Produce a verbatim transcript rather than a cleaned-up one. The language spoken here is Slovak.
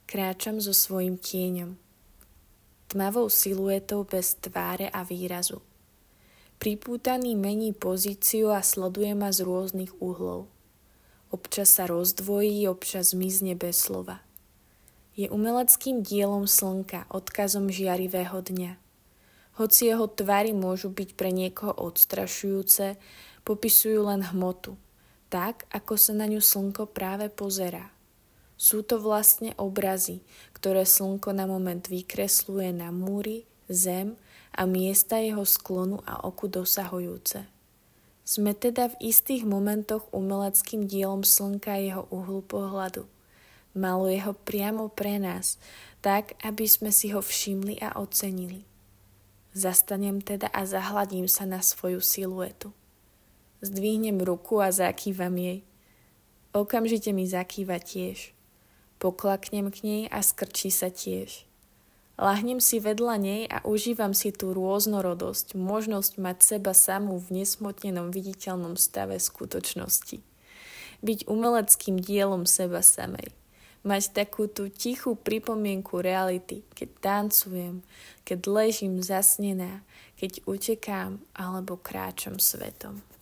Kráčam so svojím tieňom, tmavou siluetou bez tváre a výrazu. Pripútaný mení pozíciu a sleduje ma z rôznych uhlov. Občas sa rozdvojí, občas zmizne bez slova. Je umeleckým dielom slnka, odkazom žiarivého dňa. Hoci jeho tvary môžu byť pre niekoho odstrašujúce, popisujú len hmotu, tak ako sa na ňu slnko práve pozerá. Sú to vlastne obrazy, ktoré slnko na moment vykresluje na múry, zem a miesta jeho sklonu a oku dosahujúce. Sme teda v istých momentoch umeleckým dielom slnka a jeho uhlu pohľadu. Maluje ho priamo pre nás, tak aby sme si ho všimli a ocenili. Zastanem teda a zahladím sa na svoju siluetu. Zdvihnem ruku a zakývam jej. Okamžite mi zakýva tiež. Poklaknem k nej a skrčí sa tiež. Lahnem si vedľa nej a užívam si tú rôznorodosť, možnosť mať seba samú v nesmotnenom viditeľnom stave skutočnosti. Byť umeleckým dielom seba samej. Mať takú tú tichú pripomienku reality, keď tancujem, keď ležím zasnená, keď utekám alebo kráčam svetom.